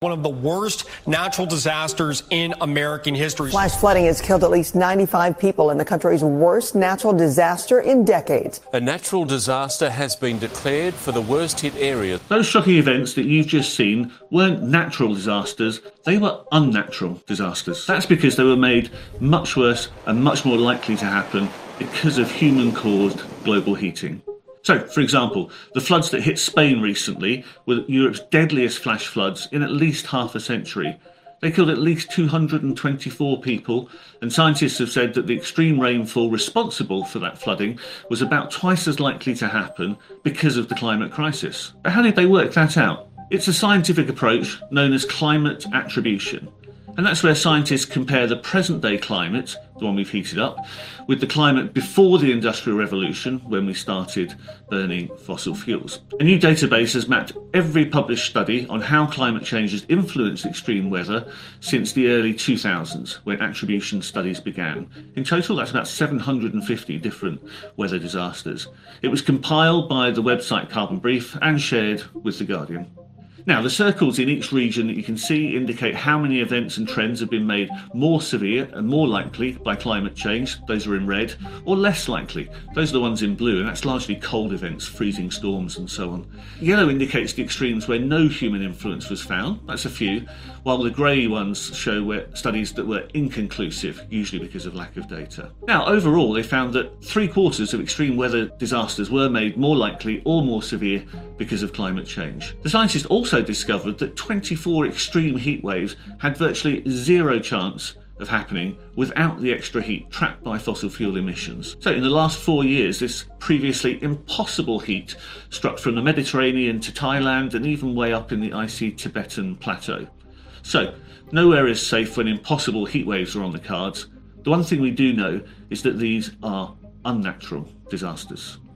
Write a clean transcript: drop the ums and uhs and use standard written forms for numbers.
One of the worst natural disasters in American history. Flash flooding has killed at least 95 people in the country's worst natural disaster in decades. A natural disaster has been declared for the worst hit area. Those shocking events that you've just seen weren't natural disasters, they were unnatural disasters. That's because they were made much worse and much more likely to happen because of human-caused global heating. So, for example, the floods that hit Spain recently were Europe's deadliest flash floods in at least half a century. They killed at least 224 people, and scientists have said that the extreme rainfall responsible for that flooding was about twice as likely to happen because of the climate crisis. But how did they work that out? It's a scientific approach known as climate attribution. And that's where scientists compare the present-day climate, the one we've heated up, with the climate before the Industrial Revolution, when we started burning fossil fuels. A new database has mapped every published study on how climate change has influenced extreme weather since the early 2000s, when attribution studies began. In total, that's about 750 different weather disasters. It was compiled by the website Carbon Brief and shared with The Guardian. Now, the circles in each region that you can see indicate how many events and trends have been made more severe and more likely by climate change, those are in red, or less likely, those are the ones in blue, and that's largely cold events, freezing storms and so on. Yellow indicates the extremes where no human influence was found, that's a few, while the grey ones show where studies that were inconclusive, usually because of lack of data. Now, overall, they found that 3/4 of extreme weather disasters were made more likely or more severe because of climate change. The scientists also discovered that 24 extreme heat waves had virtually zero chance of happening without the extra heat trapped by fossil fuel emissions. So in the last 4 years, this previously impossible heat struck from the Mediterranean to Thailand and even way up in the icy Tibetan plateau. So nowhere is safe when impossible heat waves are on the cards. The one thing we do know is that these are unnatural disasters.